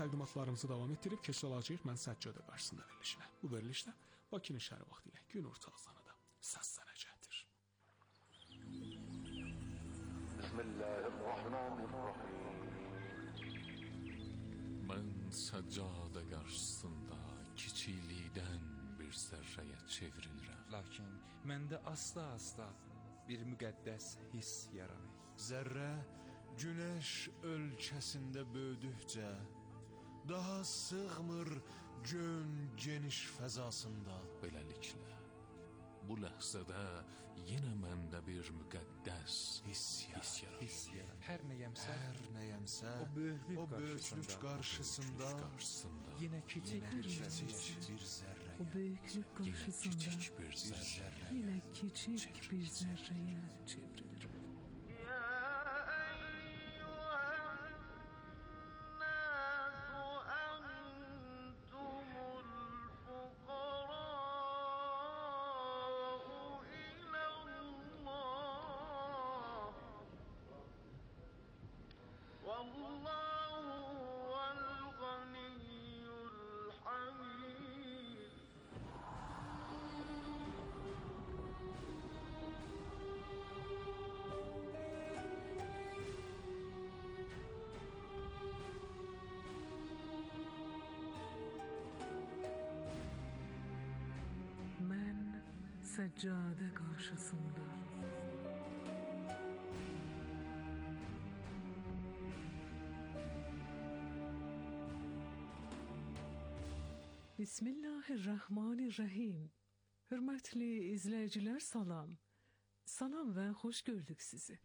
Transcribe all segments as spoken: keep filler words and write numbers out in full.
təqdimatlarımızı davam etdirib keçələcəyik mən Səccadə qarşısında verilişinə. Bu verilişdə Bakının şəhəri vaxtı ilə gün ortağızanı da səslənəcəkdir. Bismillahirrahmanirrahim. Mən Səccadə qarşısında kiçiklikdən bir zərrəyə çevrilirəm. Lakin məndə asla-asla bir müqəddəs hiss yaranır. Zərrə günəş ölkəsində böyüdükcə daha sığmır gön geniş fəzasında. Beləliklə, bu ləhzədə yenə məndə bir müqəddəs hiss yaranır. Hiss yaranır. Hər nəyəmsə, Hər nəyəmsə o böyüklük o böyüklük qarşısında, qarşısında yenə kiçik bir kiçik zərrə. bir zərrəyə, O böyüklük qarşısında kiçik bir zərrə yine küçük bir zerreye çevrilir. Ben Seccade karşısında Bismillahirrahmanirrahim. Hürmetli izleyiciler salam. Salam ve hoş gördük sizi.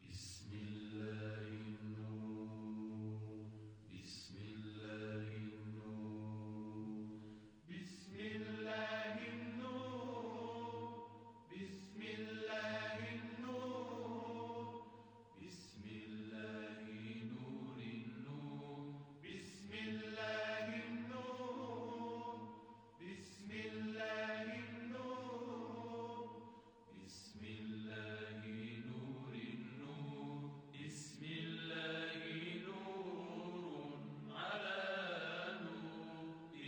Bismillahirrahmanirrahim. Bismillahirrahmanirrahim. Bismillahirrahmanirrahim. Bismillahirrahmanirrahim. Bismillahirrahmanirrahim. Bismillahirrahmanirrahim. Bismillahirrahmanirrahim. Bismillahirrahmanirrahim. Bismillahirrahmanirrahim. Ala nur.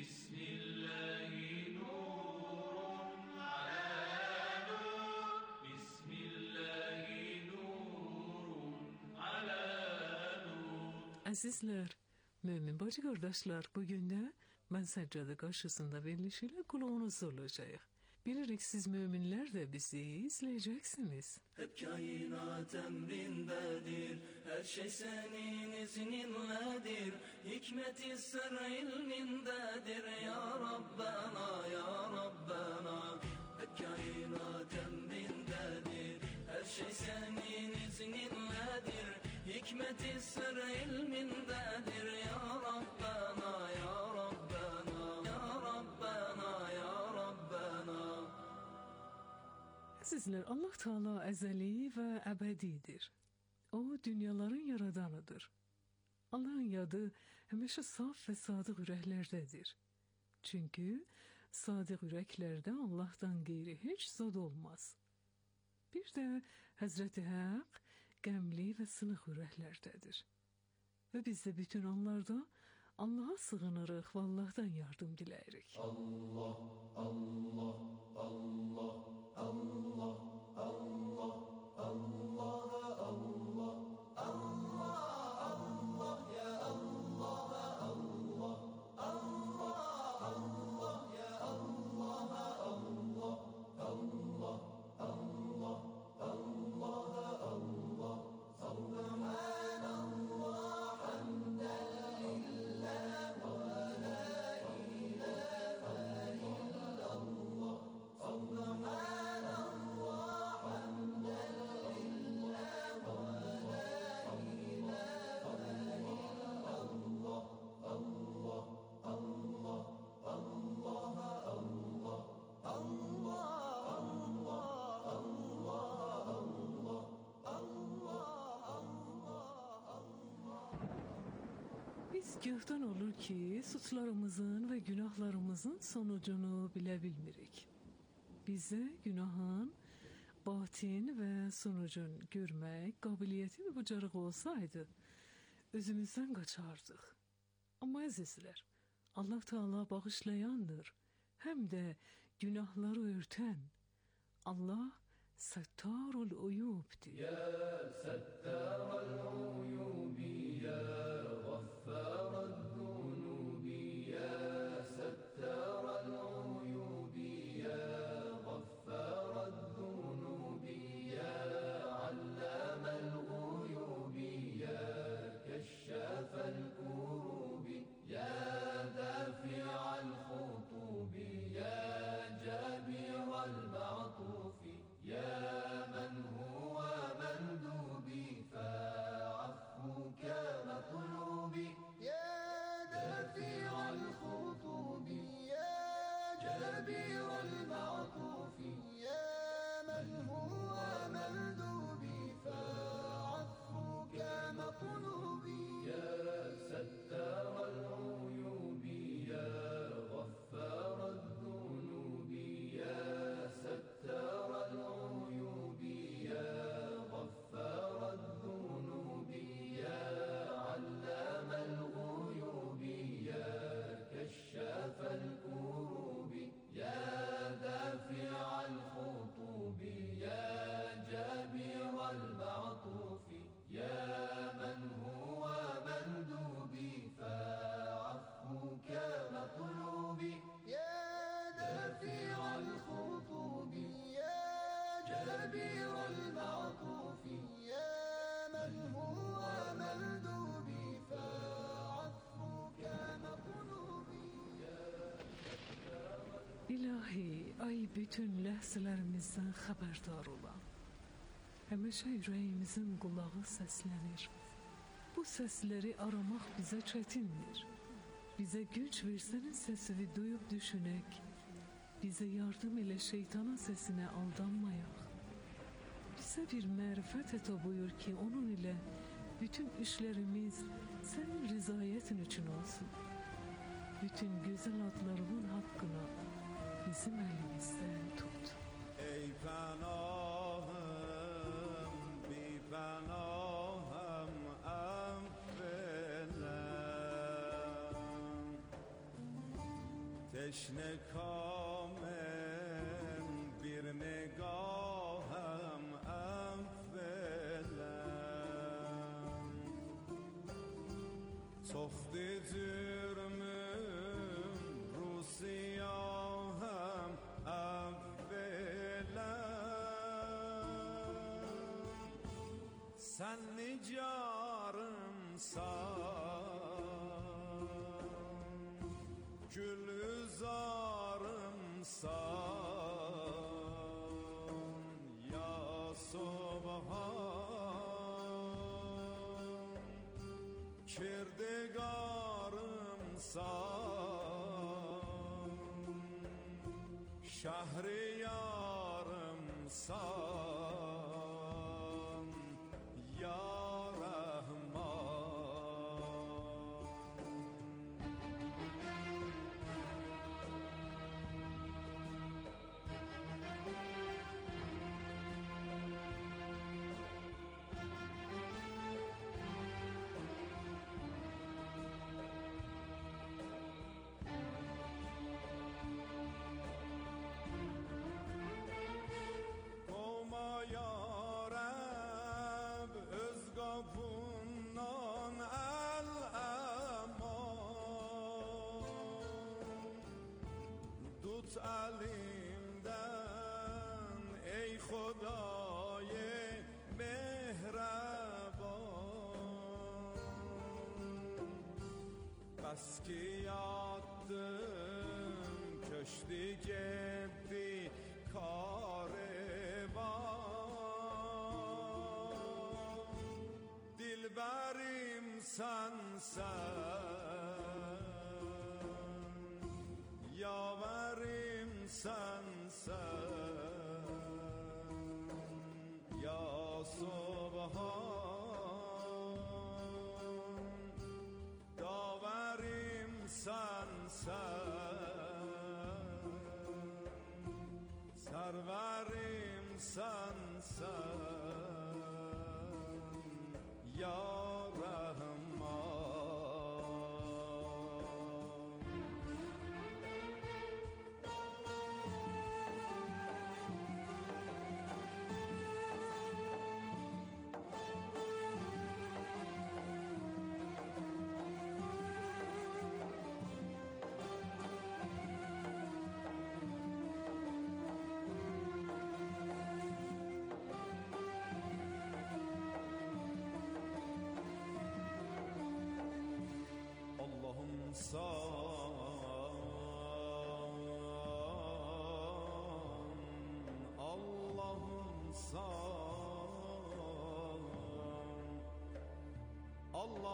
Bismillahirrahmanirrahim. Ala nur. Bismillahirrahmanirrahim. Ala nur. Azizler, mümin bacı kardeşler, bugün de ben Seccade karşısında verilişiyle kulağınızda olacağız. Bilirik siz müminler de bizi izleyeceksiniz. Hep kainat emrindedir, her şey senin izninledir. Hikmet-i sır ilmindedir ya Rabbena, ya Rabbena. Hep kainat emrindedir, her şey senin izninledir. Hikmet-i sır ilmindedir ya Rabbena, ya Rabbena, ya Rabbena, ya Rabbena. Azizler, Allah Teala ezeli ve ebedidir. O dünyaların yaradanıdır. Allah'ın yadı həmişə saf ve sadık ürəklərdedir. Çünkü sadık ürəklərdə Allah'tan gayri hiç zad olmaz. Bir de Hazreti Hak qəmli ve sınıq ürəklərdədir. Ve biz de bütün anlarda Allah'a sığınırıq ve Allah'tan yardım diləyirik. Allah, Allah, Allah, Allah, Allah, Allah, Allah, Allah, Allah, ya Allah, Allah, Allah, Allah, ya Allah, Allah, Allah, Allah, Allah, Allah, Subhanallah, hamden lillah, wa la ilaha illallah, Subhanallah, hamden lillah, wa la ilaha illallah, Allah, Allah, Allah, Allah, Allah, Biz göhdən olur ki, suçlarımızın ve günahlarımızın sonucunu bile bilmirik. Bize günahın batin ve sonucun görmek kabiliyeti ve bacarığı olsaydı, özümüzden kaçardık. Amma əzizlər, Allah Teala bağışlayandır, həm də günahları örtən. Allah Sattarul Uyub'dir. Ya Sattarul Uyubi, ya Gaffarul Zunubi, ya Sattarul Uyubi, ya Gaffarul Zunubi, ya Allamal Uyubi, ya Kashafal Kurubi, ya Dafi'al Khutubi, ya Jabiral Ma'tufi, يا من هو مندوبي فعفوك مطلوبي يا دافع الخطوب يا جبير المعطوف يا من هو مندوبي فعفوك مطلوبي يا ستار العيوب يا غفار الذنوب يا ستار العيوب يا غفار الذنوب يا علام الغيوب يا كشاف الكروب يا دافع الخطوب يا جابر المعطوف يا من هو مندوبي فعفوك مطلوبي يا دافع الخطوب يا جابر المعطوف يا من هو مندوبي فعفوك مطلوبي. İlahi, ay bütün ləhzələrimizdən xəbərdar olan, həmişə ürəyimizin qulağı səslənir. Bu səsləri aramaq bizə çətindir. Bizə güc versənin səsini duyub düşünək. Bizə yardım elə şeytanın səsinə aldanmayaq. Bizə bir mərifət əta buyur ki, onun ilə bütün işlərimiz sənin rızayətin üçün olsun. Bütün gözəl adlarının haqqına bizim əlimizdən tut. Ey pənahım, bi pənahım, əvvələm. Teşne kamem, bir negahım, əvvələm. Çoxdi cürmüm, rusiyahım, əvvələm. Sən nicarımsan, gülüzarımsan, ya Subhan. Kirdigarımsan, şahriyarımsan, ya elimden ey Xuday mehreban. Bas ki yattım köşkü gibi kariban. Dilberim sensen, yaverim sensen, ya Subhan. Daverim sensen, serverim sensen, ya Rahman.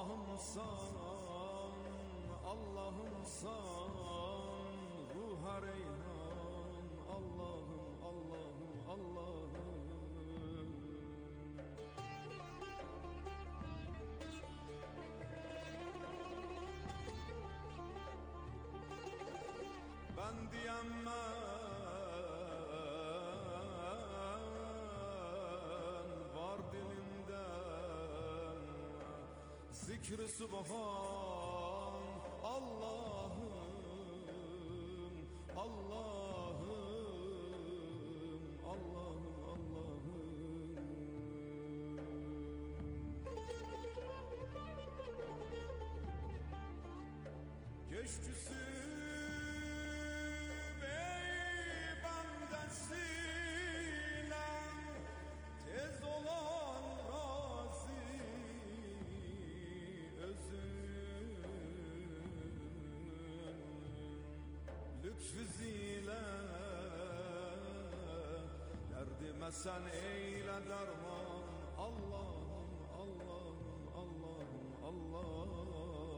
Allah'ım san, Allah'ım san, ruha reyhan, Allah'ım, Allah'ım, Allah'ım. Ben diyemem var dilimden zikr-i subhan, Allah'ım, Allah'ım, Allah'ım, Allah'ım. Geçtüsü tez olan razi özün lütfü zile derdime sen eyle derman, Allah'ım, Allah'ım, Allah'ım, Allah'ım.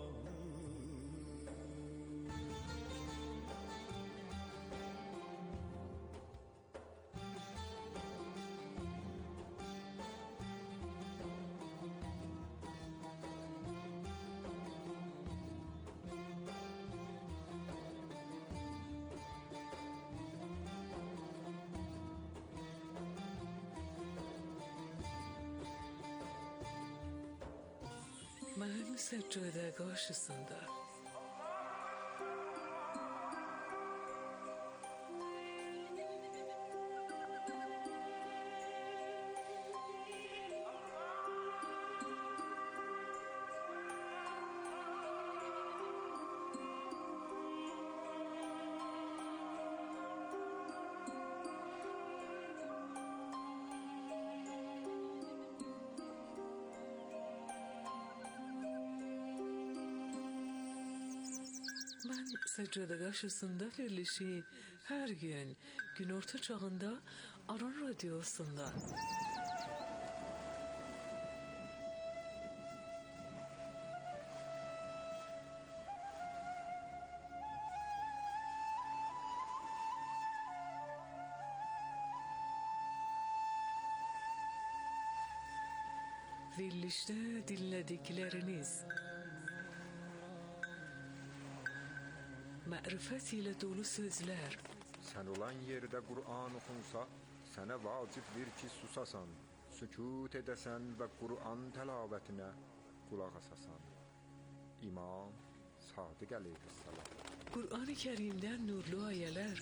Mən səccadə qarşısında Mən səccadə qarşısında verilişi hər gün günorta çağında Aran Radiosunda verilişdə dinlədikləriniz mərifət ilə dolu sözlər, Sen olan yerde Kur'an okunsa, sana vacibdir ki susasan, sükut edesen ve Kur'an telavetine kulak asasan. İmam Sadık Aleyhisselam. Qur'an-ı Kərimdən nurlu ayələr,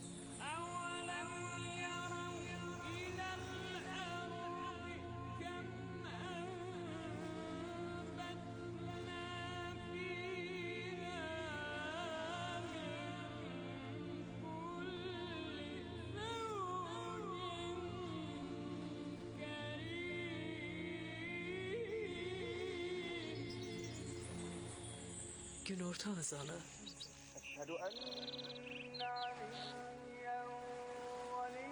günorta azalı, أشهد أن عليا ولي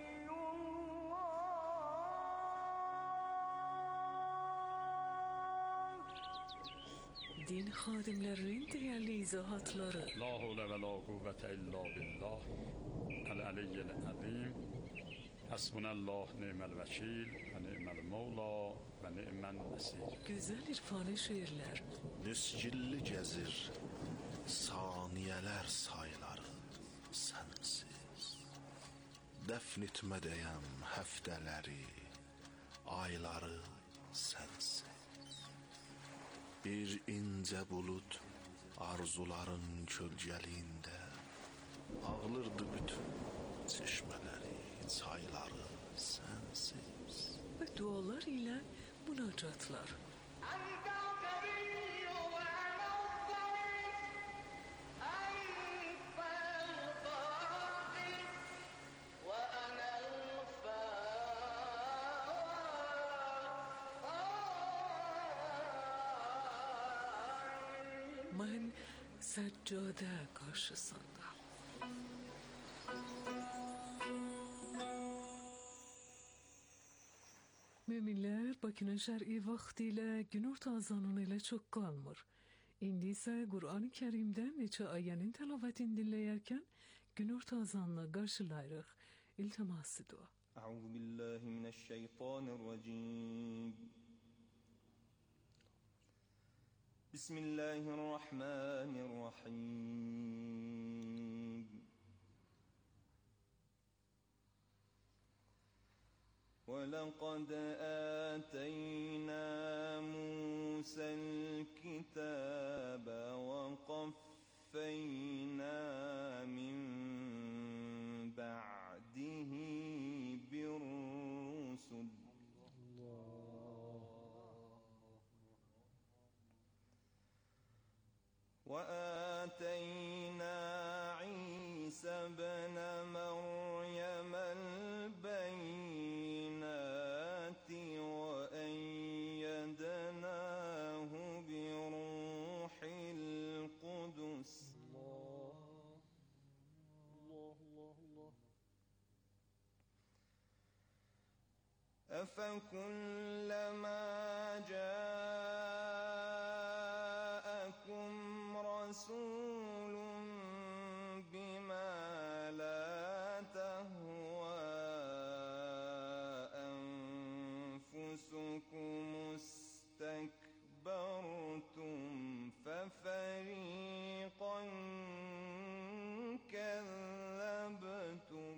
الله. din xadimlərinin dəyərli izahatları, لا حول ولا قوة إلا بالله العلي العظيم حسبنا الله نعم الوكيل ونعم المولى ونعم النصير. gözəl irfani şeirlər, Niscilli gəzir saniyələr sayları sənsiz. Dəfn etmədəyəm həftələri, ayları sənsiz. Bir incə bulut arzuların kölgəliyində ağlırdı bütün çeşmələri, çayları sənsiz. və dualar ilə münacatlar. Mən səccadə qarşısında. Müminler Bakı'nın şer'i vaktiyle günorta azanıyla çok kalmır. İndi ise Kur'an-ı Kerim'den neçe ayenin telavetini dinleyerken günorta azanla karşılayırıq. İltiması dua. أعوذ بالله من الشيطان الرجيم بسم الله الرحمن الرحيم ولقد آتينا موسى الكتاب وقفينا من بعده بالرسل وآتينا عيسى ابن مريم البينات وأيدناه بروح القدس أفكلما جاءكم رسول بما لا تهوى أنفسكم استكبرتم ففريقا كذبتم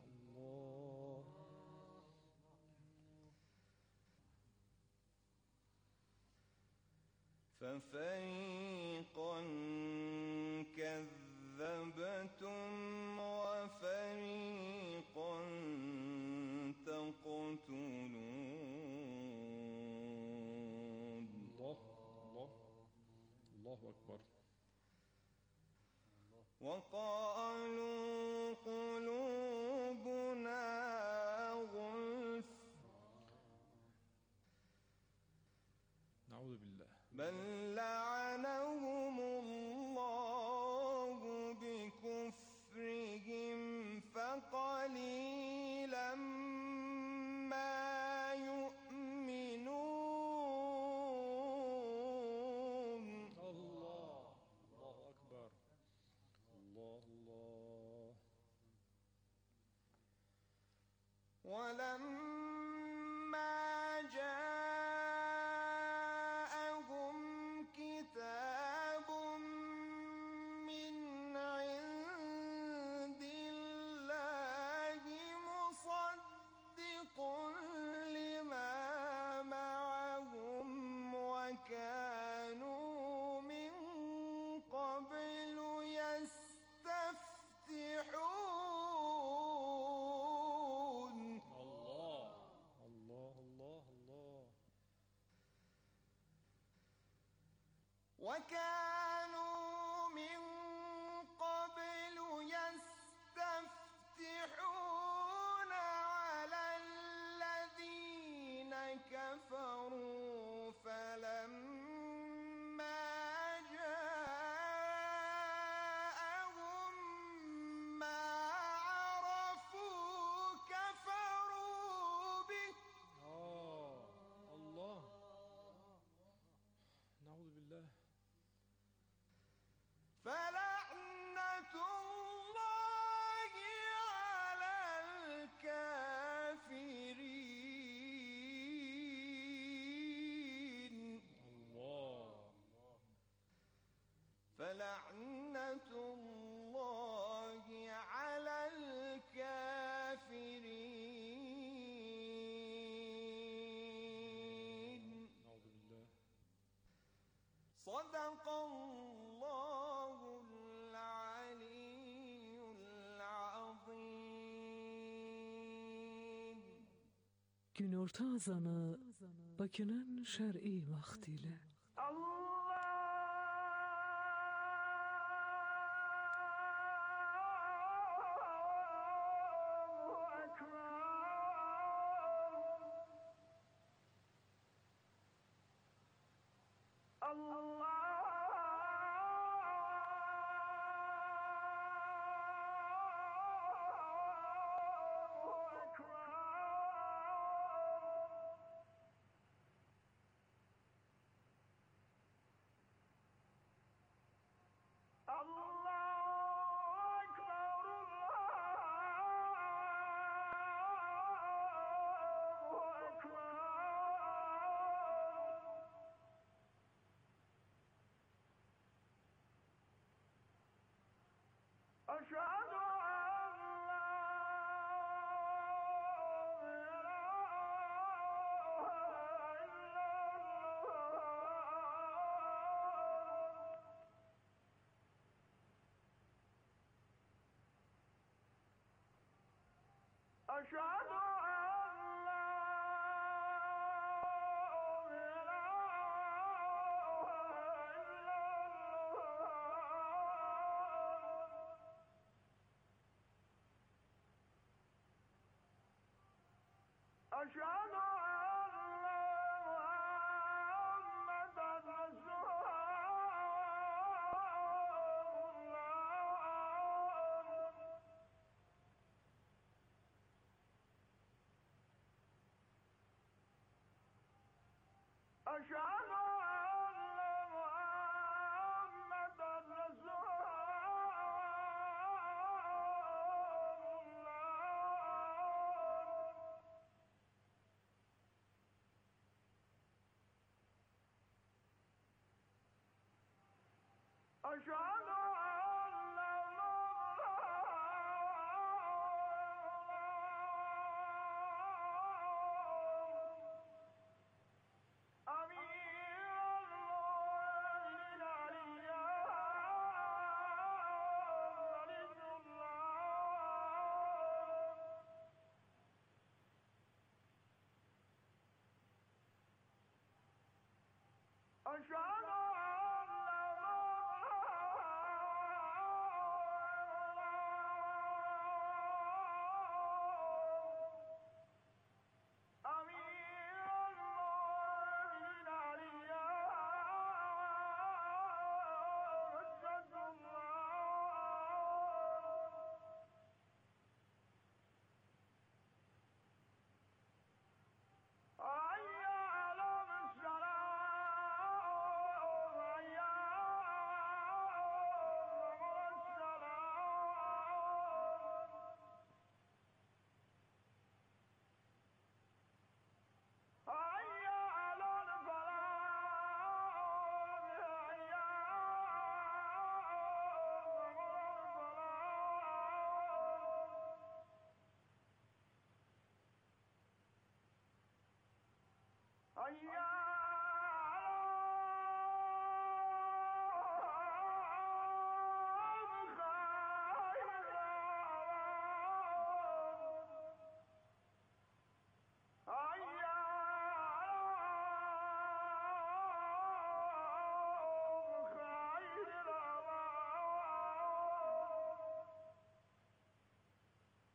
ففريقا كذبتم وفريقا تقتلون الله الله الله أكبر وقالوا قلوبنا غلف نعوذ بالله بل لعنهم الله بكفرهم فقليلا ما يؤمنون الله الله أكبر الله الله ولما جاءهم كتاب من عند الله مصدق لما معهم وكانوا من قبل يستفتحون الله الله الله الله وكانوا من قبل يستفتحون على الذين كفروا فلما جاءهم ما عرفوا كفروا به آه الله نعوذ بالله فلعنة الله على الكافرين الله فلعنة الله على الكافرين نعوذ بالله صدق الله العلي العظيم. Günorta azanı Bakı'nın şer'i vaktiyle. أشهد أن لا أشهد أن محمدًا رسول الله أشهد أن محمدًا رسول الله أشهد أن أمير المؤمنين علي ولي الله أشهد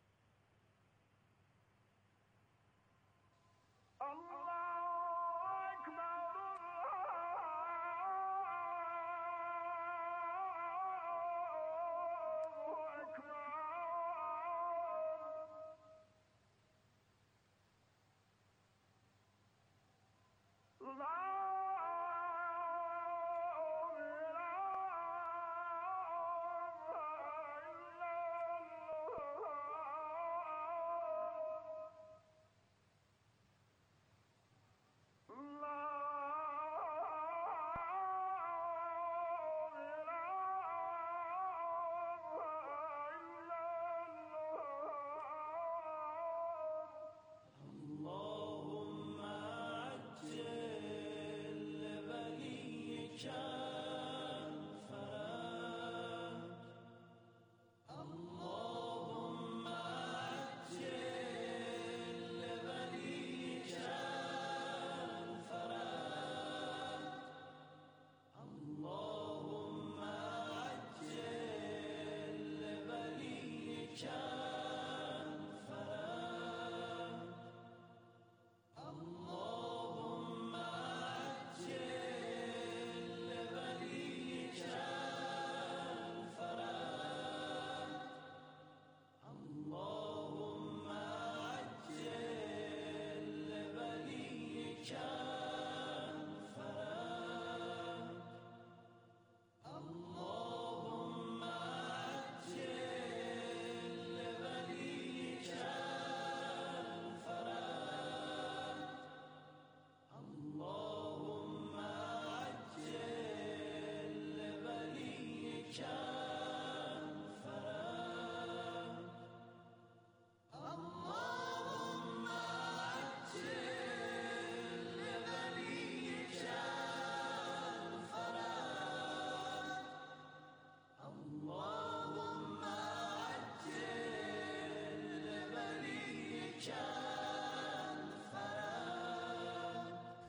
الله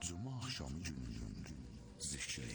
Cuma axşamı gününün zikri.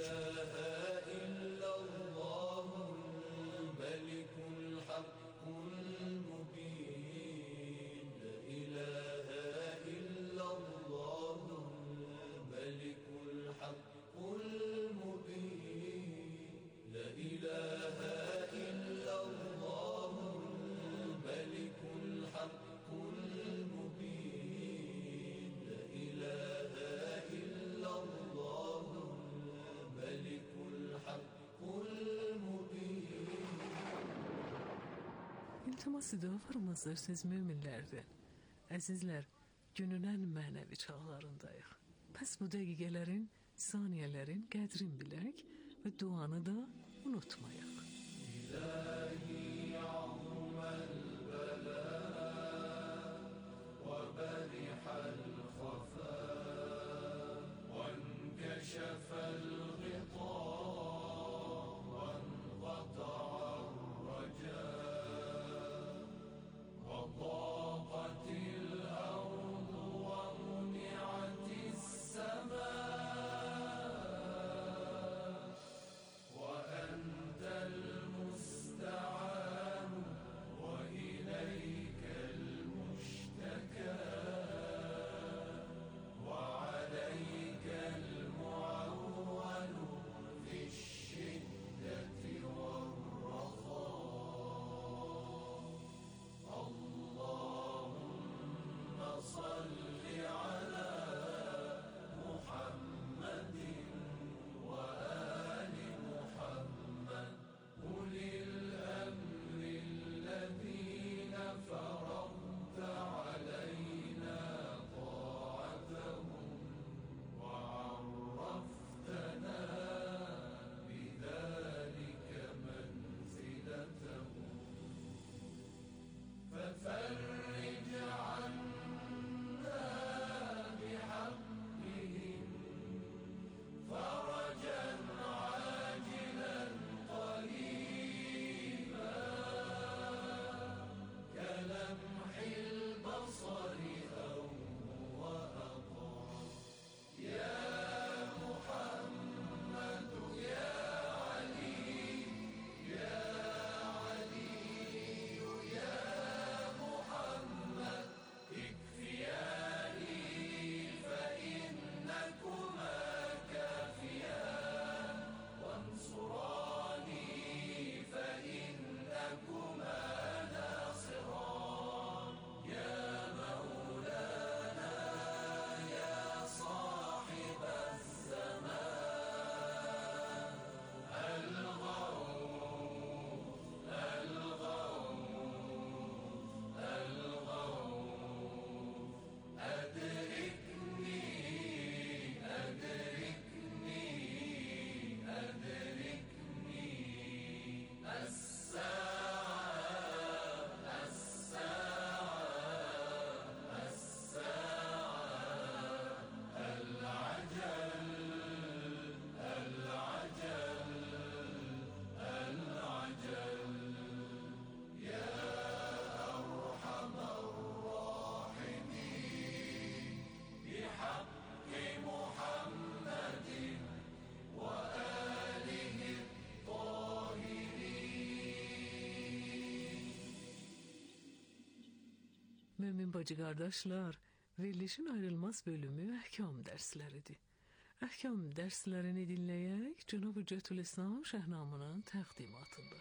İltiması da varmazlar müminlərdən. Əzizlər, günün ən mənəvi çağlarındayıq. Pəs bu dəqiqələrin, saniyələrin qədrin bilək və duanı da unutmayaq. İlahi ya'zuməl bələ və bərihəl xəfə və nkəşəfəl ğita və nqata'ar rəcə وضاقت الأرض ومنعت السماء وأنت المستعان وإليك المشتكى وعليك المعول في الشدة والرخاء صل على محمد وآل محمد أولي الأمر الذين فرضت علينا طاعتهم وعرفتنا بذلك منزلتهم ففرج عنا Mümin bacı qardaşlar, verilişin ayrılmaz bölümü əhkam dərsləridir. Əhkam dərslərini dinləyək Cənab-ı Cətül-İslam Şəhnamının təqdimatında.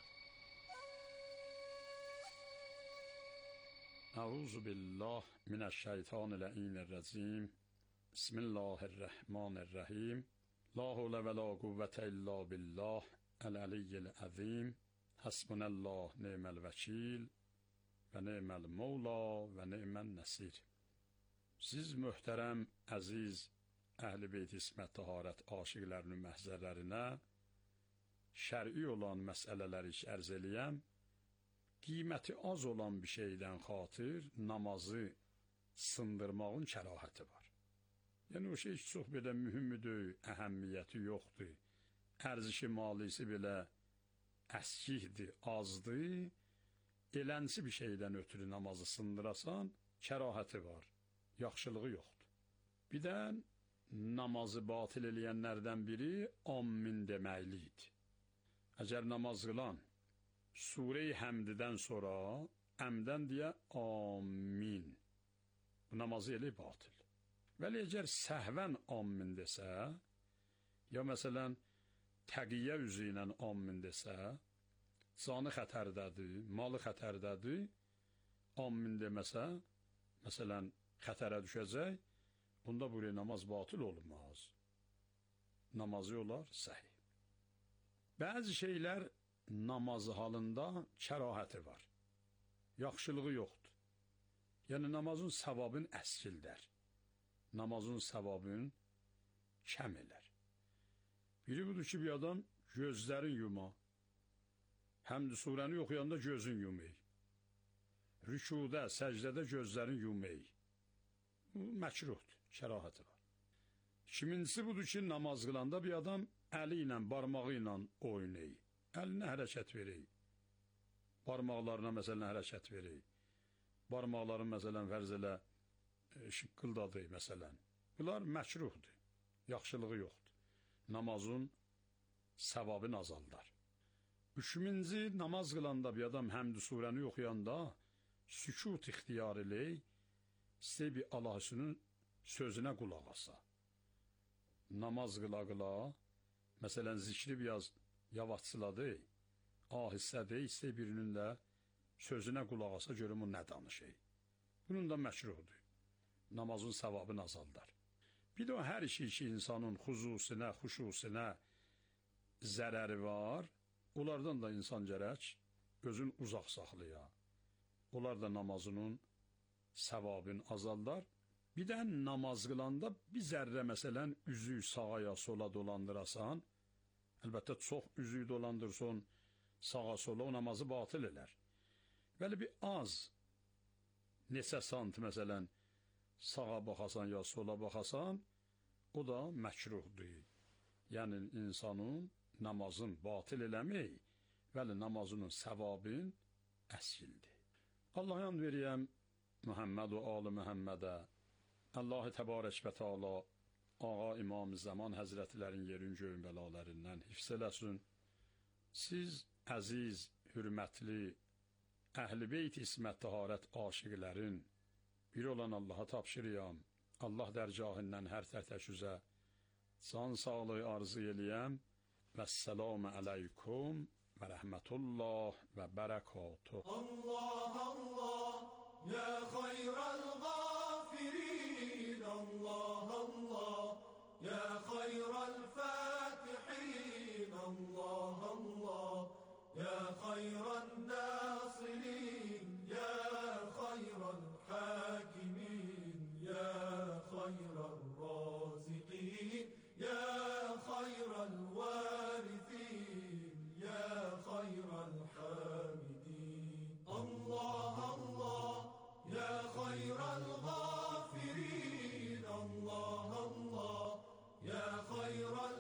Əuzu billah minəşşeytanir-rəcim. Bismillahirrahmanirrahim. La havle və la quvvətə illa billah el-aliyyil azim. Hasbunallah ni'mel vəkil və ni'mel mevla və ni'men nəsir. Siz möhtərəm, əziz Əhl-i Beyt İsmət Taharət aşiqlərinin məhzərlərinə şər'i olan məsələləri ki ərz eləyəm, qiyməti az olan bir şeydən xatır namazı sındırmağın kərahəti var. Yəni o şey çox belə mühümdür, əhəmmiyyəti yoxdur. Ərzişi malisi belə əskihdir, azdır. Elənsi bir şeydən ötürü namazı sındırasan, kərahəti var, yaxşılığı yoxdur. Bir də namazı batil eləyənlərdən biri amin deməkli idi. Əgər namaz qılan Sure-i Həmddən sonra əmdən deyə amin, bu namazı elə batil. Vəli əgər səhvən amin desə, ya məsələn təqiyyə üzü ilə amin desə, canı xətərdədir, malı xətərdədir, amin deməsə, məsələn xətərə düşəcək, bunda buraya namaz batıl olmaz. Namazı olar səhih. Bəzi şeylər namaz halında kərahəti var. Yaxşılığı yoxdur. Yəni namazın savabını əskildər. Namazın savabını kəm elər. Biri budur ki, bir adam gözlərin yuma. Həmd surəni oxuyanda gözün yumayı. Rükudə, səcdədə gözlərin yumayı. Bu məkruhdur, kərahəti var. İkincisi budur ki, namaz qılanda bir adam əli ilə, barmağı ilə oynayır. Əlinə hərəkət verək. Barmaqlarına məsələn hərəkət verək. Barmaqların məsələn fərz elə şıqqıldadır məsələn. Bunlar məkruhdur. Yaxşılığı yoxdur. Namazın savabını azaldar. Üçüncü, namaz qılanda bir adam həmd surəni oxuyanda sükut ixtiyar elək, istəyir bir Allah'ın sözünə qulaq asa. Namaz qıla-qıla, məsələn zikri biraz yavaşçıladı, ahissədir, istəyir birinin də sözünə qulaq asa, görüm o nə danışır. Bunun da məşruhdur. Namazın savabını azaldar. Bir də o hər şey ki, insanın xuzusinə, xuşusinə zərəri var, onlardan da insan gərək özün uzaq saxlaya. Onlar da namazının savabını azaldar. Bir də namaz qılanda bir zərrə məsələn üzü sağa ya sola dolandırasan, əlbəttə çox üzü dolandırsın sağa sola, o namazı batıl elər. Bəli bir az, neçə sant məsələn sağa baxasan ya sola baxasan, o da məkruhdur. Yəni insanın namazın batıl eləmək, bəli namazının savabın əskildir. Allah yan veriyəm Muhammed və Ali Muhammedə, Allah-u Təbarək və Teala Ağa İmam-ı Zaman Həzrətlərin yerin göyün bəlalarından hifz eləsin. Siz əziz, hürmətli, Əhl-i Beyt İsmət Təharət aşiqlərin bir olan Allaha tapşırıyam. Allah dərgahından hər tərtəş üzə can sağlığı arzu eləyəm. Vəsselamu aleykum və rəhmətullah və bərəkatuh. Allah, Allah, ya xeyral gafirin. Allah, Allah, ya xeyral fatihin. Allah, Allah, ya xeyral nasirin. Ya xeyral hakimin. Ya xeyral raziqin. Ya xeyral varithin. Ya xeyral hamidin. Allah, Allah, ya xeyral gafirin. Allah, Allah, ya xeyral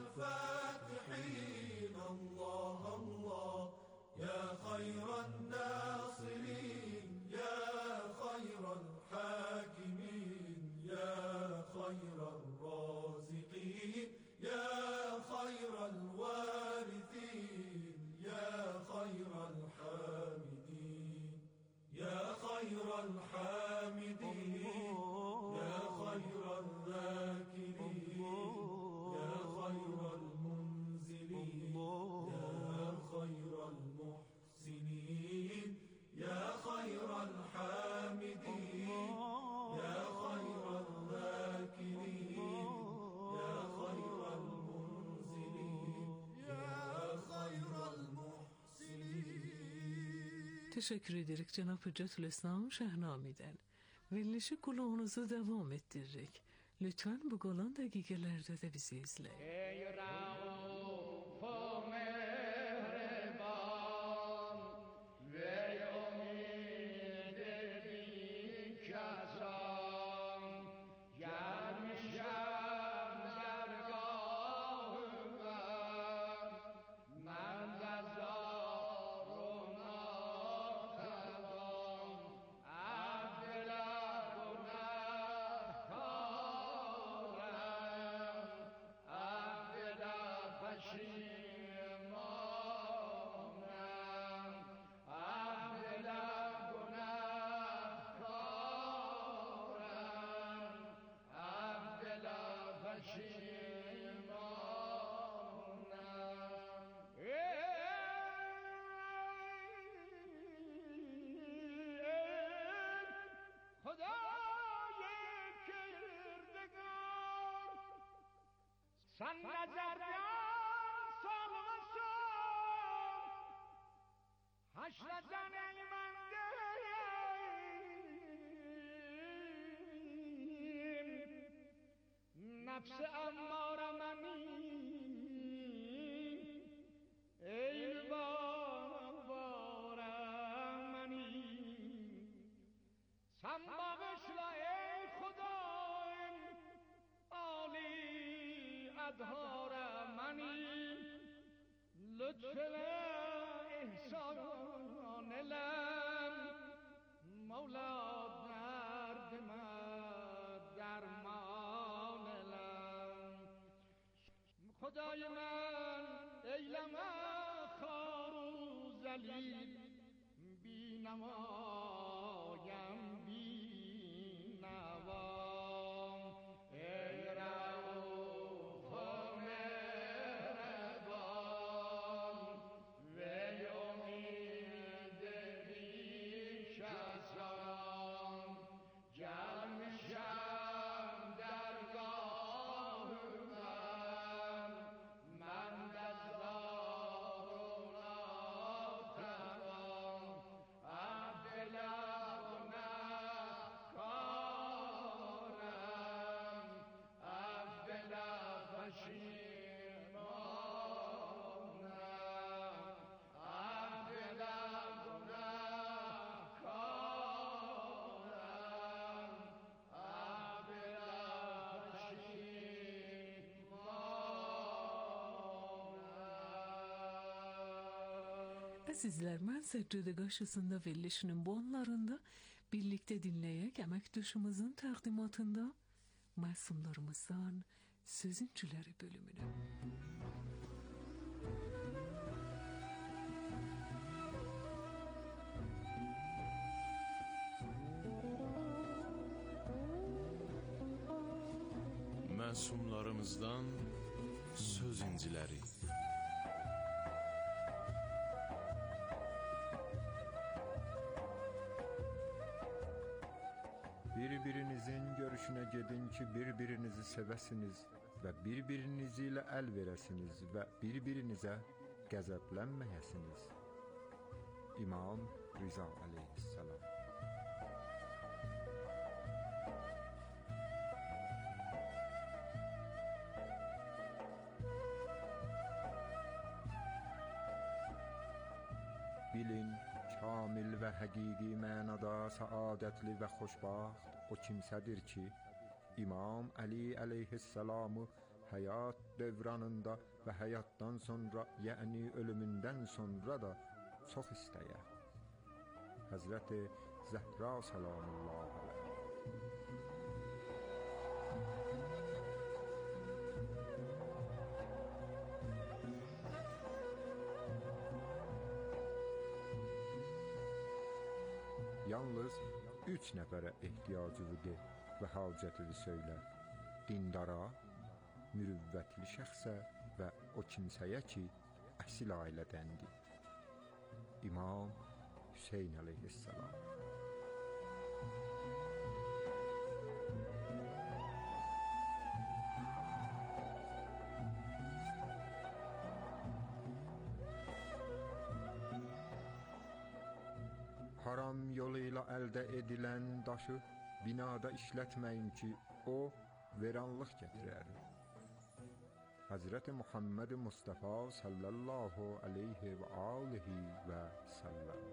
fatihin. Allah, Allah, ya xeyral nasirin. Ya xeyral hakimin. Ya xeyral raziqin. Ya xeyral varithin. Ya xeyral hamidin. Ya xeyral hamidin. Ya xeyral zakirin. Ya xeyral munzilin. Ya xeyral muhsinin. Ya xeyral hamidin. Ya xeyral zakirin. Ya xeyral munzilin. Ya xeyral muhsinin. Teşekkür ederek Cenab-ı Hüccetül İslam Şehnami'den. Verilişi kulağınızı devam ettiririk. Lütfen bu kalan dakikelerde de bizi izleyin. ای رؤوف و مهربان وی امید بیکسان گرمیشم درگاه من من دزار و ناتوان عبدالله گنهکارم Sen nezerden salmasın, haşreden eymendeyim. Nefsi emmare meni, ey bana meni. Sen bağışla ey Khudayım, Ali adhar mani. Lütfeyle ihsan elem, Mevla derdime derman elem. Khudayı men eyleme kharu zelil, binamayem binavam. Ey Rauf mehreban ve umid biş aslan, gelmişem dergahına, men dezzaruna tevan. Abdela günahkarım, Abdela peşimanım, Abdela günahkarım, Abdela peşimanım. Əzizlər, mən Səccədə qarşısında verilişinin bu anlarında birlikte dinləyək əməkdaşımızın təqdimatında Məsumlarımızdan Sözüncüləri bölümünü. Məsumlarımızdan söz inciləri. Bir-birinizin görüşüne gedin ki bir-birinizi sevəsiniz və bir-birinizi ilə əl verəsiniz və bir-birinizə qəzəblənməyəsiniz. İmam Rıza aleyhisselam. Bilin, kamil və həqiqi mənada səadətli və xoşbaxt o kimsədir ki, İmam Əli əleyhisselamı həyat dövranında və həyatdan sonra, yəni ölümündən sonra da çox istəyə. Həzrəti Zəhra salamullah aleyh. Yalnız üç nəfərə ehtiyacını de və hacətini söylə. Dindara, mürüvvətli şəxsə və o kimsəyə ki, əsil ailədəndir. İmam Hüseyn əleyhisselam. Haram yoluyla əldə edilən daşı binada işlətməyin ki, o veranlıq gətirər. Hazreti Muhammed Mustafa sallallahu aleyhi və alihi və səlləm.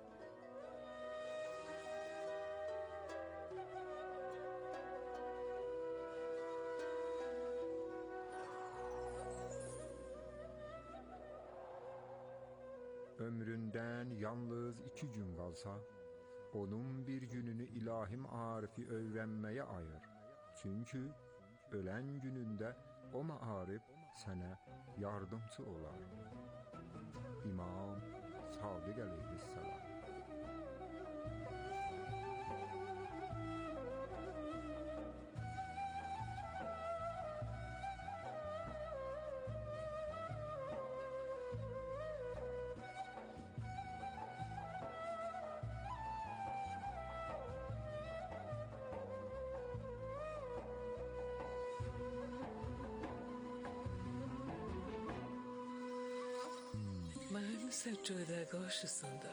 Ömründən yalnız iki gün qalsa, onun bir gününü ilahim arifi öyrənməyə ayır. Çünki ölən günündə o maarif sənə yardımcı olar. İmam Sadiq əleyhisselam. səccədə qarşısında.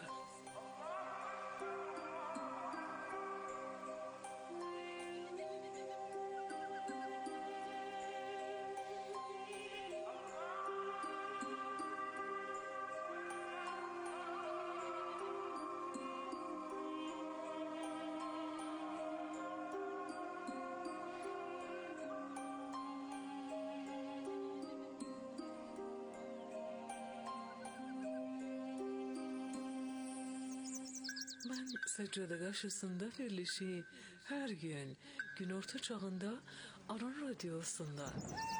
Mən səccədə qarşısında verilişi hər gün günorta çağında Aran Radiosunda.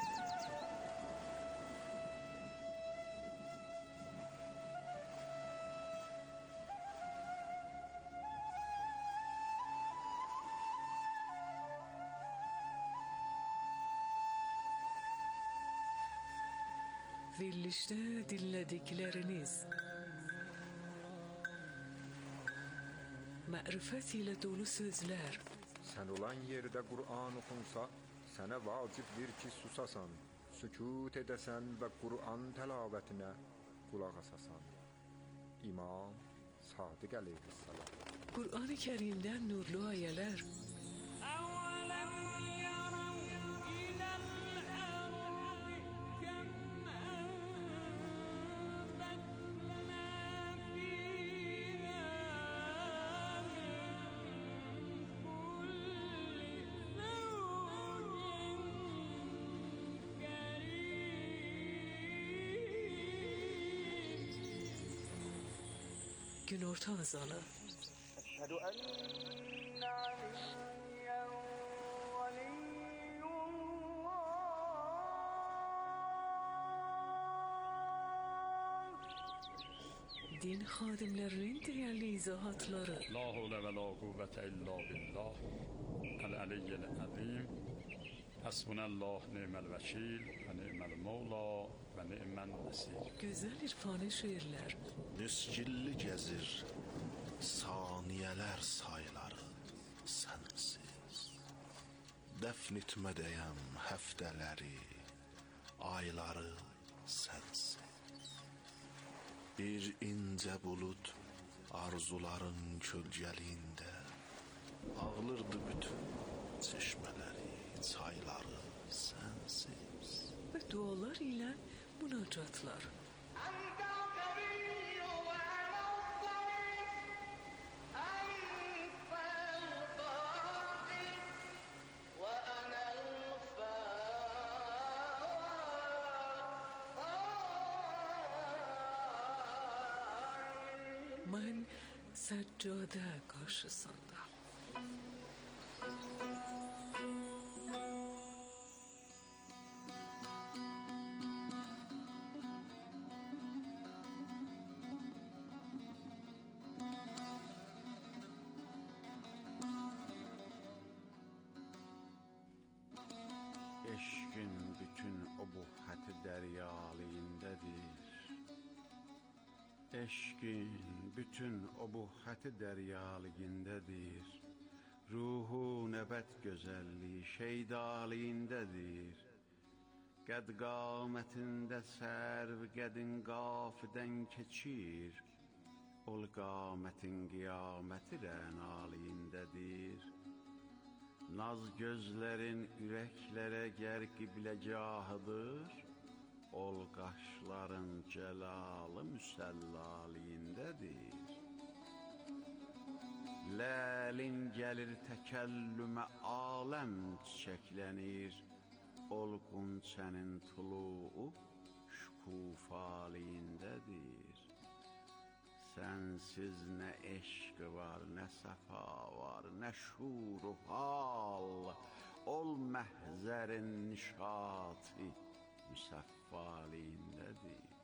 Verilişdə dinlədikləriniz mərifət ilə dolu sözlər. Sən olan yerdə Qur'an oxunsa, sənə vacibdir ki, susasan, sükut edəsən və Qur'an təlabətinə qulaq asasan. İmam Sadiq əleyhissalam. Qur'an-ı Kərimdən nurlu ayələr. Günorta azanı. أشهد أن عليا ولي الله. Din xadimlərinin dəyərli izahatları. La havle ve la kuvvete illa billah. El-aliyyil azim. Hasbunallah ni'mel vekil ve ni'mel mevla ve ni'men nasir. Gözəl irfani şeirlər. Müskilli gəzir saniyələr sayları sənsiz. Dəfn etmədəyəm həftələri, ayları sənsiz. Bir incə bulud arzuların kölgəliyində ağlırdı bütün çeşmələri, çayları sənsiz. Və dualar ilə münacatlar. أنت الكبير وأنا الصغير أنت القادر وأنا الفاعل. Mən səccədə qarşısında. Eşkin bütün o buhəti dəryaliyindədir. Eşkin bütün o buhəti dəryaliyindədir. Ruhu nəbət gözəlliyi şeydaliyindədir. Qəd qamətində sərv qədin qafidən keçir. Ol qamətin qiyaməti rənaliyindədir. Naz gözlərin ürəklərə gər qibləgahıdır. Ol qaşların cəlalı müsəllaliyindədir. Ləlin gəlir təkəllümə aləm çiçəklənir. Ol qunçənin tuluğu şükufaliyindədir. Sənsiz nə eşq var, nə səfa var, nə şuru hal. Ol məhzərin nişati müsəffaliyindədir.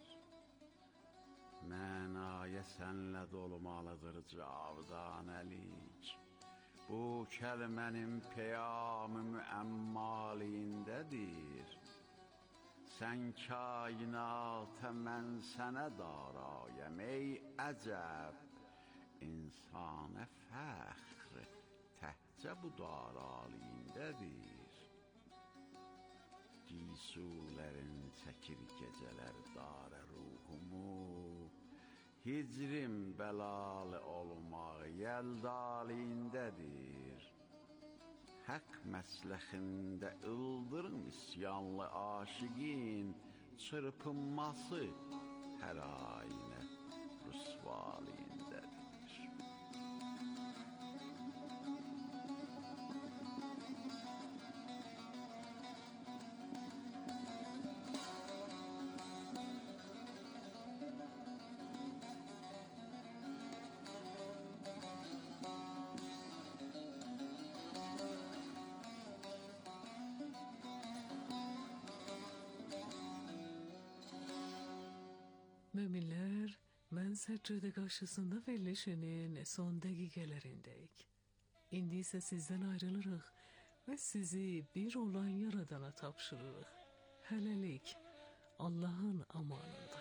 Mənaya sənlə dolmalıdır cavdanəlik. Bu kəlmənin peyamı müəmmaliyindədir. Sən kainata, mən sənə darayəm, ey əcəb. İnsana fəxr təhcə bu daraliyindədir. Giysulərin çəkir gecələr darə ruhumu. Hicrim bəlalı olmaq yəldaliyindədir. Haqq məsləxində ıldırım isyanlı aşiqin çırpınması hər ayinə rüsvaliyindədir. Müminler, mən səccədə qarşısında verilişinin son dəqiqələrindəyik. İndi isə sizdən ayrılırıq və sizi bir olan yaradana tapşırırıq. Hələlik, Allahın amanında.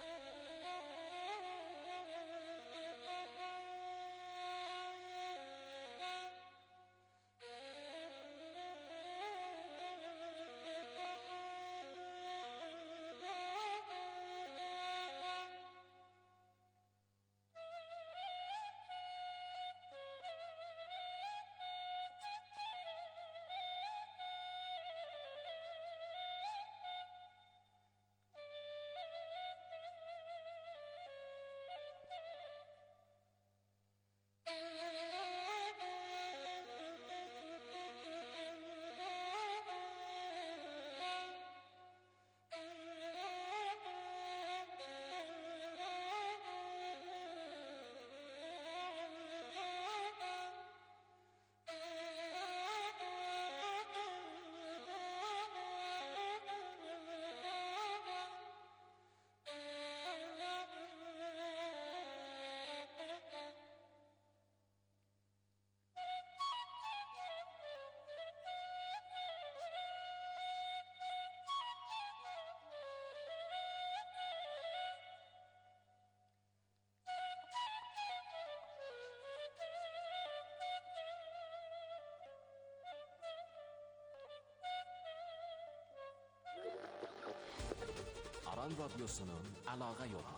Aran Radyosu'nun əlaqə yolu.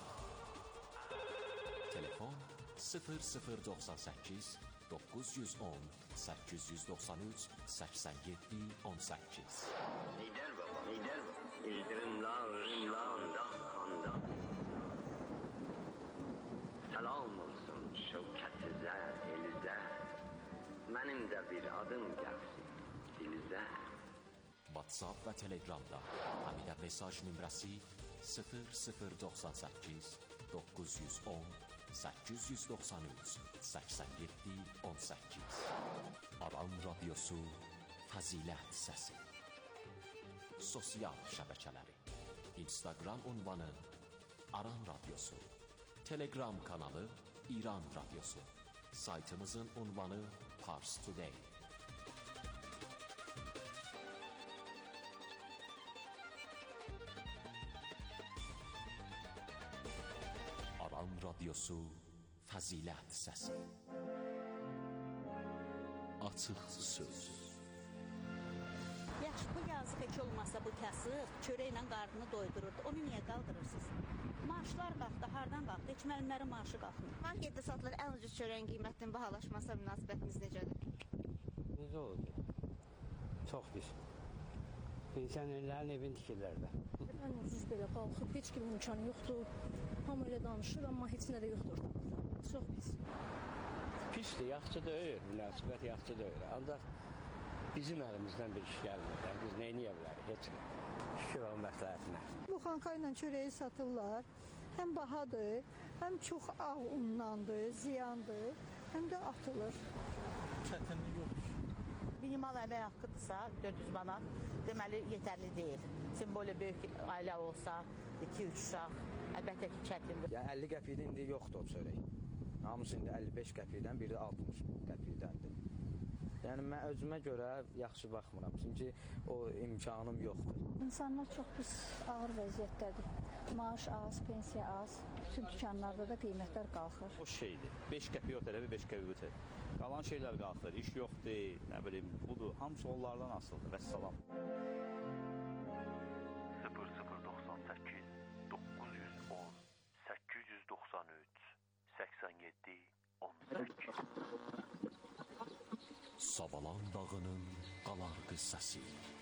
Telefon sıfır sıfır doxsan səkkiz doqquz yüz on səkkiz yüz doxsan üç səksən yeddi on səkkiz. Lider baba, lider baba. İldirimler, rimler, dağ Selam olsun şevketize, elize. Benim de bir adım gelsin dilize. WhatsApp və Telegramda həmidə mesaj nömrəsi sıfır sıfır doxsan səkkiz doqquz yüz on səkkiz yüz doxsan üç səksən yeddi on səkkiz. Aran Radyosu Fəzilət Səsi. Sosial şəbəkələri: Instagram ünvanı Aran Radyosu, Telegram kanalı İran Radyosu, saytımızın ünvanı Pars Today. Aran Radyosu Fəzilət Səsi. Açıq söz. Yaxşı, bu yazıq heç olmasa bu kasıb çörəklə qarnını doydururdu. Onu niyə qaldırırsınız? Maaşlar qalxdı, hardan qalxdı? Heç müəllimlərin maaşı qalxmır. Marketdə satılır ən ucuz çörəyin qiymətinin bahalaşmasına münasibətiniz necədir? Necə oldu? Çox pis. Pensionerlərin evin tikirlər də. Ən ucuz belə qalxıb, heç kimin imkanı yoxdur. Hamı elə danışır, amma heç nə də yoxdur. Çox pis. Pisdir, yaxşı deyil, münasibət yaxşı deyil. Ancaq bizim əlimizdən bir iş gəlmir. Biz nə eləyə bilərik? Heç nə. Şükür olun məsləhətinə. Bu xanka ilə çörəyi satırlar. Həm bahadır, həm çox ağ unlandır, ziyandır, həm də atılır. Çətinlik yoxdur. Minimal əmək haqqıdırsa dörd yüz manat deməli yetərli deyil. Sən belə böyük ailə olsa, iki üç uşaq, əlbəttə ki, çətindir. Yəni əlli qəpikdən indi yoxdur o çörək. Hamısı indi əlli beş qəpikdən, biri altmış qəpikdəndir. Yəni mən özümə görə yaxşı baxmıram, çünki o imkanım yoxdur. İnsanlar çox pis ağır vəziyyətdədir. Maaş az, pensiya az. Bütün dükanlarda da qiymətlər qalxır. O şeydir. beş qəpik o tərəfi, beş qəpik o tərəfi. Qalan şeylər qalxır, iş yoxdur, nə bilim, budur. Hamısı onlardan asılıdır. Vəssalam. sıfır sıfır doxsan səkkiz doqquz yüz on səkkiz yüz doxsan üç Savalan dağının qalar qıssası.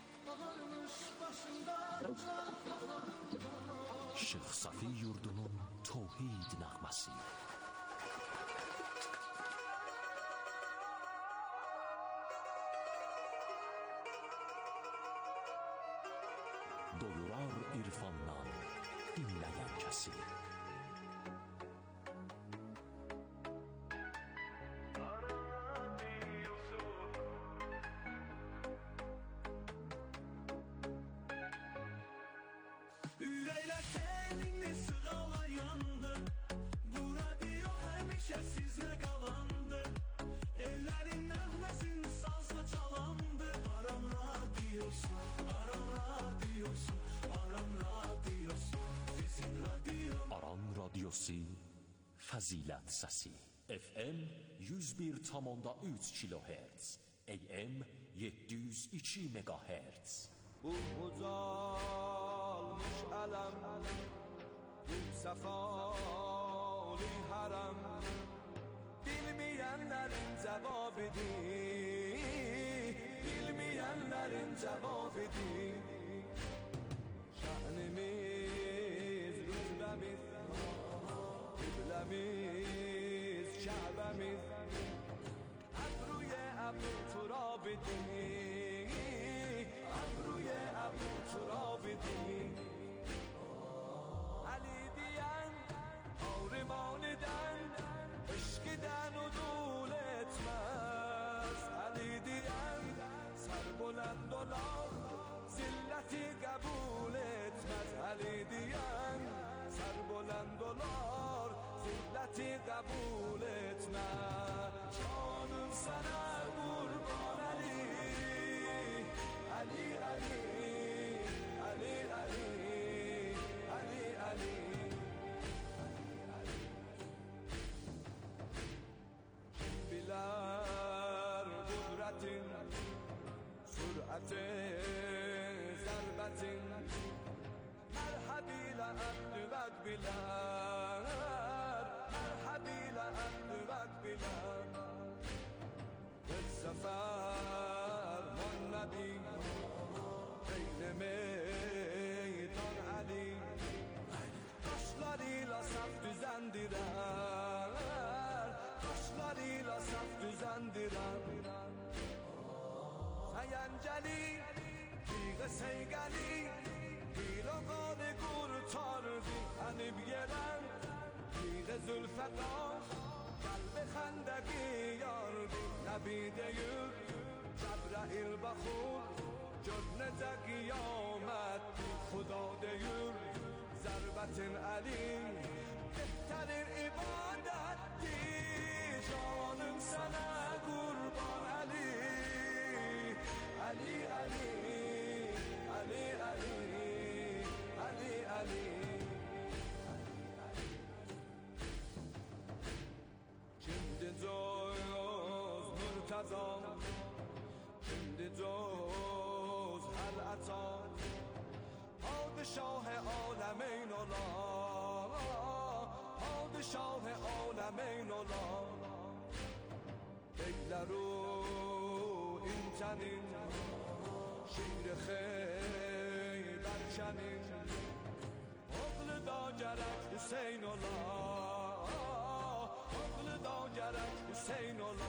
Şeyx Safi yurdunun tövhid nəğməsi. Doyurar irfandan dinləyən kəsi. Ürəklər səninlə sığala yandı. Bu radio həmişə sizlə qalandı. Ellərin nəğməsin salsa çalandı. Aram radiosu, Aram radiosu, Aram radiosu, sizin radio. Aran radiosu, fəzilət səsi. F M yüz bir tam onda üç kilohertz, A M yedi yüz iki megahertz. Bu ucalmış ələm, bir səfali hərəm. Bilməyənlərin cavabıdır, bilməyənlərin cavabıdır. Şənimiz, rütbəmiz, qibləmiz, kəbəmiz, əbruyə əbru turabıdır, əbruyə əbru turabıdır. Əli deyən, avrimanıdən, eşqdən udul etməz. Əli deyən, sərbulənd olar, zilləti qəbul etməz. Əli deyən, sərbulənd olar, zilləti qəbul etməz. Canım sənə qurban Əli, Əli, Əli, Əli, Əli, Əli, Əli. Kim bilər qudrətin, sürətin, zərbətin, mərhəbilə əbdüvət bilər, mərhəbilə əbdüvət bilər. Bir səfər Muhammed Beyne meydan Ali, taşlarıyla saf düzendirer, taşlarıyla saf düzendirer. Səyyəncəli, diğə seyqəli, diloqadı qurtardı, ənib yerən, diğə zülfəqar, qəlbi xəndəqi yardı. Nəbi deyir, Cəbrəil baxur, gör necə qiyamətdir. Xuda deyir, zərbətin Əli, behtərin ibadətdir. Canım sənə qurban Əli, Əli, Əli, Əli, Əli, Əli, Əli. Şimdi coz mürtezam, şimdi coz hel atam. Padişah alemin ola, padişah alemin ola. Beyleru intenin, şiir xeylerkenin. Oğlu da gerek Hüseyin ola, oğlu da gerek Hüseyin ola.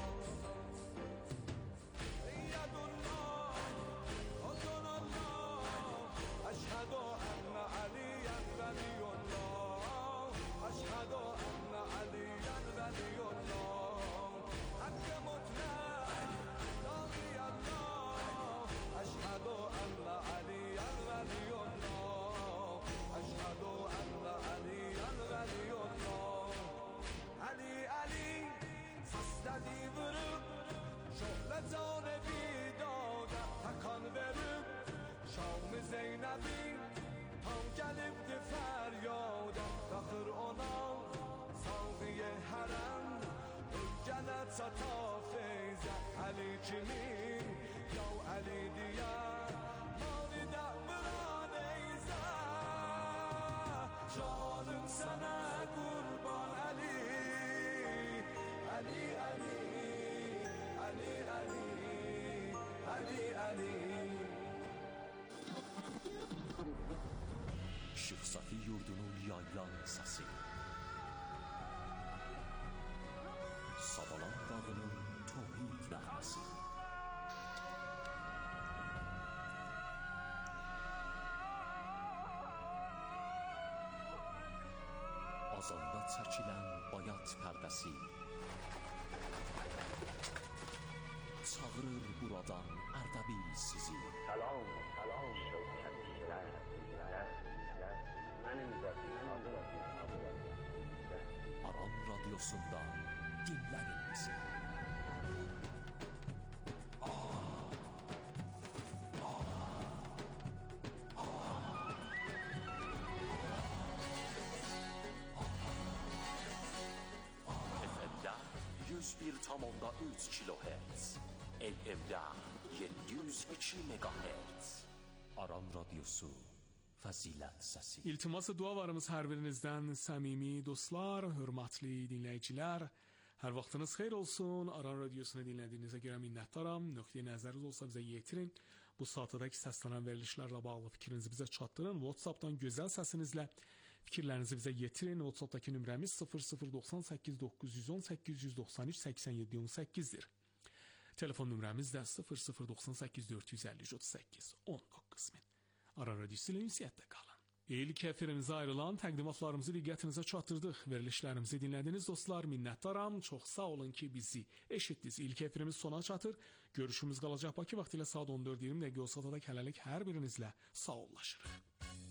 Yadullah, Odunallah, eşhedü enne Aliyen veliyullah, eşhedü enne Aliyen veliyullah. Hakkı mutlak, Dağıyallah, eşhedü enne Aliyen veliyullah, eşhedü enne Aliyen veliyullah. Ali, Ali, sesleri vurup, şöyle canı bidada takan verip, Şam-ı Zeynep'in tam gelipti feryada. Bakır ona savgıye herem, ölgene çata feyze. Ali kimin, ya Ali diye, mavide mıran eyze. Canım sana kurban Ali, Ali, Ali, Ali, Ali. İşıq Safi yurdunun yaylan səsi. Sadalan dağının tohid nəğməsi. Azanda çəkilən bayat pərdəsi çağırır buradan Ərdəbil sizi. Salam, salam şövkətçilər, mənim zəfim adım. Aran Radiyosunda dinlənin bizi. yüz bir tam onda üç kilohertz. A M'də yeddi yüz iki megahertz. Aran Radyosu, fəzilət səsi. İltiması dualarımız hər birinizdən səmimi dostlar, hörmətli dinləyicilər. Hər vaxtınız xeyir olsun. Aran Radyosunu dinlədiyinizə görə minnətdaram. Nöqteyi nəzəriniz olsa bizə yetirin. Bu saatdakı səslənən verilişlərlə bağlı fikrinizi bizə çatdırın. WhatsAppdan gözəl səsinizlə fikirlərinizi bizə yetirin. WhatsAppdakı nömrəmiz sıfır sıfır doxsan səkkiz doqquz yüz on səkkiz yüz doxsan üç səksən yeddi on səkkizdir. Telefon nömrəmiz də sıfır sıfır doxsan səkkiz dörd yüz əlli otuz səkkiz on doqquz min. Aran Radyosu ilə ünsiyyətdə qalın. İlk əfirimizə ayrılan təqdimatlarımızı diqqətinizə çatdırdıq. Verilişlərimizi dinlədiniz dostlar, minnətdaram. Çox sağ olun ki bizi eşitdiniz. İlk əfirimiz sona çatır. Görüşümüz qalacaq Bakı vaxtı ilə saat on dörd iyirmi dəqiqə o saata hələlik hər birinizlə sağollaşırıq.